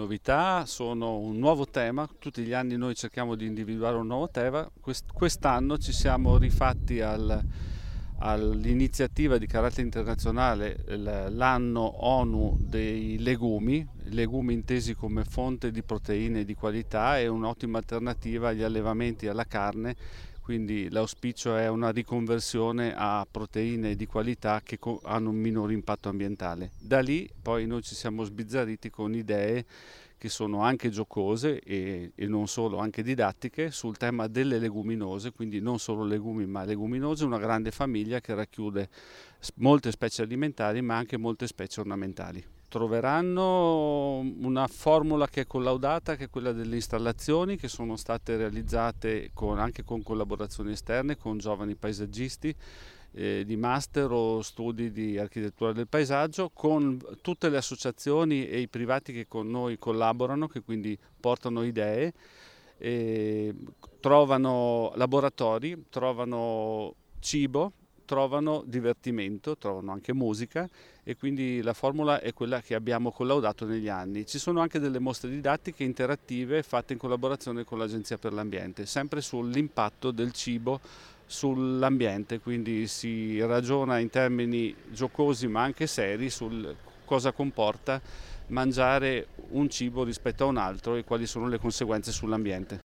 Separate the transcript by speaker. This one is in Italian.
Speaker 1: novità sono un nuovo tema, tutti gli anni noi cerchiamo di individuare un nuovo tema, quest'anno ci siamo rifatti all'iniziativa di carattere internazionale, l'anno ONU dei legumi, legumi intesi come fonte di proteine di qualità e un'ottima alternativa agli allevamenti e alla carne. Quindi l'auspicio è una riconversione a proteine di qualità che hanno un minore impatto ambientale. Da lì poi noi ci siamo sbizzarriti con idee che sono anche giocose e non solo, anche didattiche sul tema delle leguminose, quindi non solo legumi ma leguminose, una grande famiglia che racchiude molte specie alimentari ma anche molte specie ornamentali. Troveranno una formula che è collaudata, che è quella delle installazioni che sono state realizzate anche con collaborazioni esterne, con giovani paesaggisti di master o studi di architettura del paesaggio, con tutte le associazioni e i privati che con noi collaborano, che quindi portano idee, trovano laboratori, trovano cibo, trovano divertimento, trovano anche musica e quindi la formula è quella che abbiamo collaudato negli anni. Ci sono anche delle mostre didattiche interattive fatte in collaborazione con l'Agenzia per l'Ambiente, sempre sull'impatto del cibo sull'ambiente, quindi si ragiona in termini giocosi ma anche seri sul cosa comporta mangiare un cibo rispetto a un altro e quali sono le conseguenze sull'ambiente.